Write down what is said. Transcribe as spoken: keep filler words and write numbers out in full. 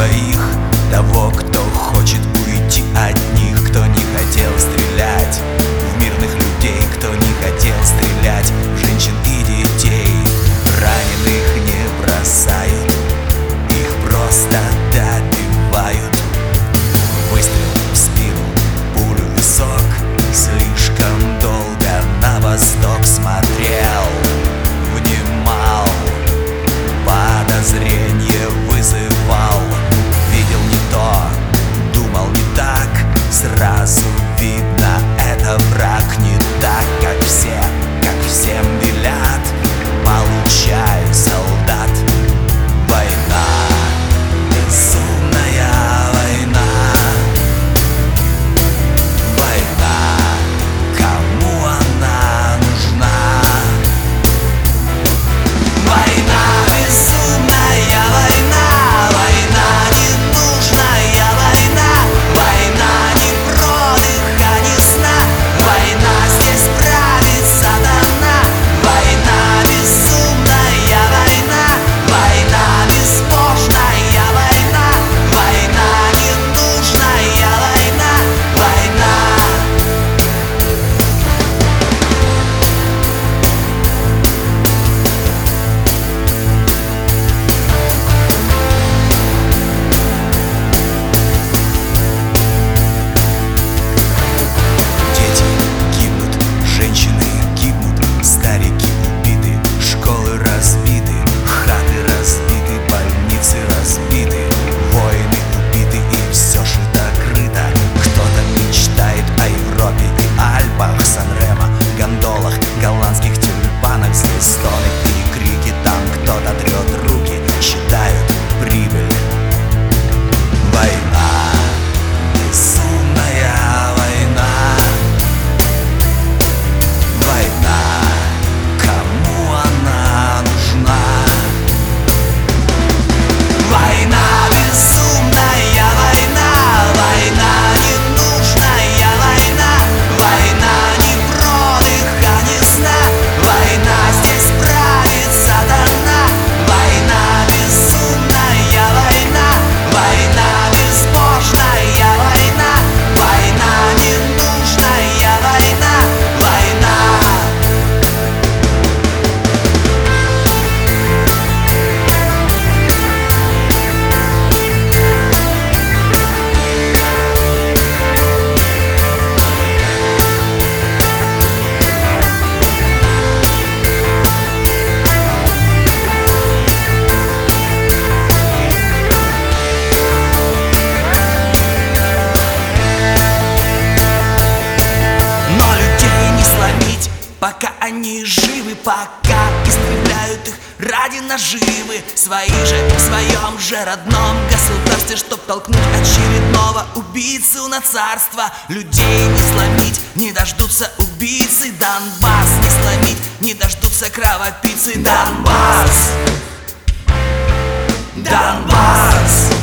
своих, того, кто хочет уйти от них, кто не хотел стрелять в мирных людей, кто не хотел стрелять в женщин и детей. Раненых не бросают, их просто добивают. Выстрел в спину, пулю в висок, слишком долго на восток смотрел, внимал, подозрение вызывал. Видел не то, думал не так, сразу видно, это враг. Не так, как все, как всем велят, получай, солдат. Война, безумная война. Война, кому она нужна? Война, безумная война. Война, ненужная война. Война, не продыха, ни сна. Война, здесь правит сатана. Война, безумная война. Война, безбожная война. Война, ненужная война. Война. Дети гибнут, женщины гибнут, старики убиты, школы разбиты, хаты разбиты, больницы разбиты, воины убиты и все шито-крыто. Кто-то мечтает о Европе и Альпах, Сан-Ремо, гондолах, голландских тюльпанах. Здесь стоны и крики, там кто-то трет руки, считают прибыль. Война, безумная война. Война, кому она нужна? Война, безумная война. Война, ненужная война. Война, не продыха, ни сна. Война, здесь правит сатана. Война, безумная война. Война, безбожная война. Война, ненужная война. Война. Но людей не сломить, пока они живы, пока истребляют их ради наживы. Свои же в своем же родном государстве, чтоб толкнуть очередного убийцу на царство. Людей не сломить, не дождутся убийцы. Донбасс не сломить, не дождутся кровопийцы. Донбасс, Донбасс.